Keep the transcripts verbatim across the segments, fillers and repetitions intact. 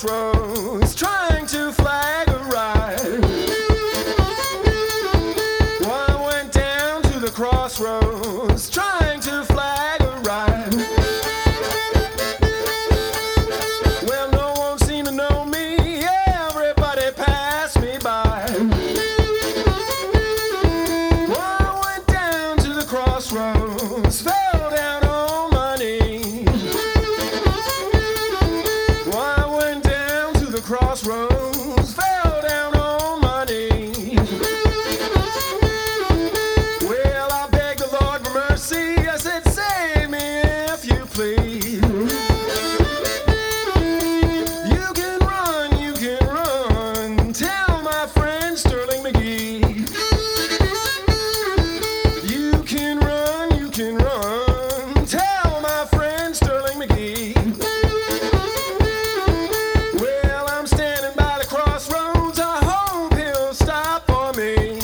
crossroads, trying to flag a ride. Well, I went down to the crossroads, trying to flag a ride. Well, no one seemed to know me, everybody passed me by. Well, I went down to the crossroads, fell down on my knees. Well, I went down to the crossroads, fell down on my knees. Well, I begged the Lord for mercy, I said, save me if you please. You can run, you can run, tell my friend Sterling McGee. You can run, you can run, tell my friend Sterling McGee. Well, I'm standing by the crossroads, I hope he'll stop for me.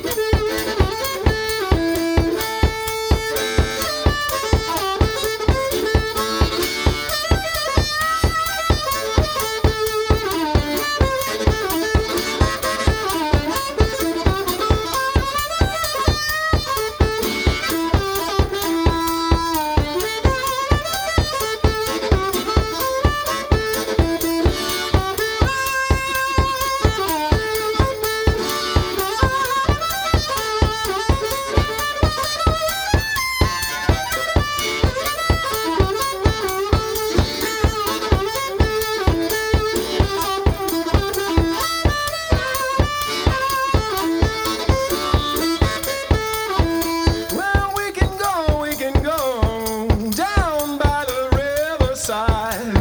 Well, we can go, we can go down by the riverside.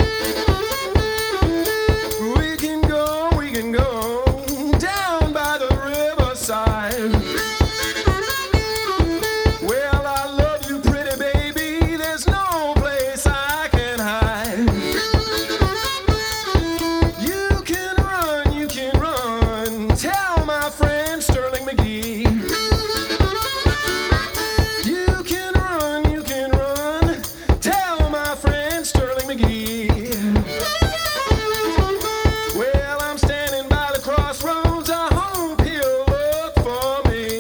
We can go, we can go down by the riverside. Well, I love you, pretty baby, there's no place I can hide. You can run, you can run, tell my friend Sterling McGee. You can run, you can run, tell my friend Sterling McGee. Well, I'm standing by the crossroads, I hope he'll look for me.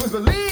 believe.